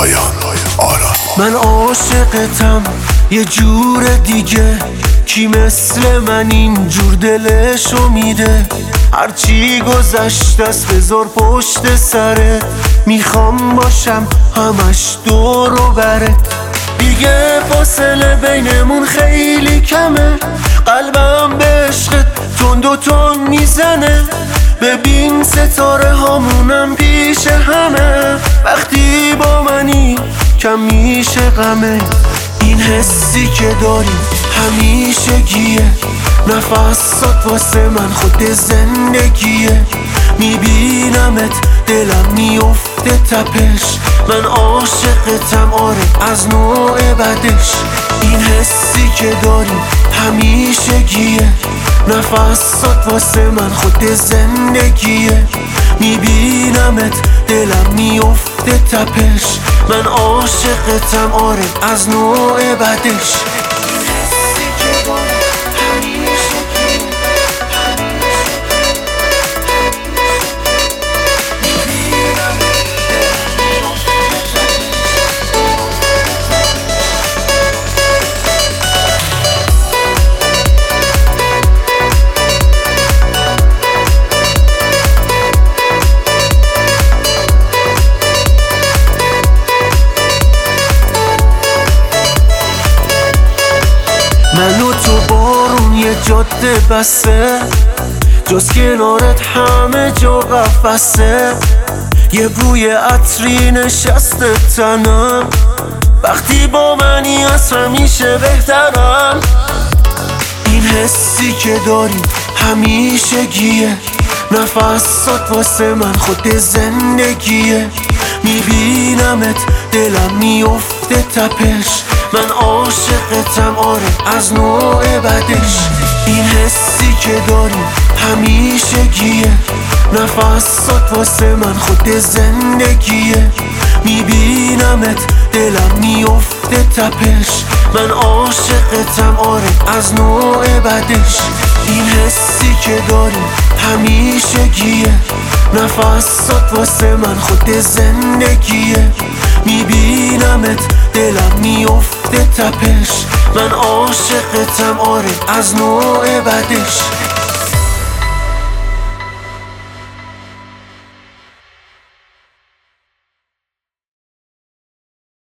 رایان آراد. من عاشقتم یه جور دیگه، کی مثل من اینجور دلشو میده؟ هرچی گذشت است بذار پشت سرت، میخوام باشم همش دور و برت. دیگه فاصله بینمون خیلی کمه، قلبم به عشقت تند و تند میزنه. ببین ستاره هامونم پیش همه، وقتی با منی کم میشه غمه. این حسی که داریم همیشگیه، نفسات واسه من خود زندگیه. میبینمت دلم میفته تپش، من عاشقتم آره از نوع بدش. این حسی که داریم همیشگیه، نفسات واسه من خود زندگیه. میبینمت دلم میفته تپش، من عاشقتم آره از نوع بدش. من و تو بارون یه جاده بسته، جز کنارت همه جا قفسه. یه بوی عطری نشسته تنم، وقتی با منی از همیشه بهترم. این حسی که داریم همیشگیه، نفسات واسه من خود زندگیه. میبینمت دلم میفته تپش، من عاشقتم آره از نوع بدش. این حسی که داریم همیشگیه، نفسات واسه من خود زندگیه. میبینمت دلم میفته تپش، من عاشقتم آره از نوع بدش. این حسی که داریم همیشگیه، نفسات واسه من خود زندگیه. میبینمت دلم میفته تپش، من عاشقتم آره از نوع بدش.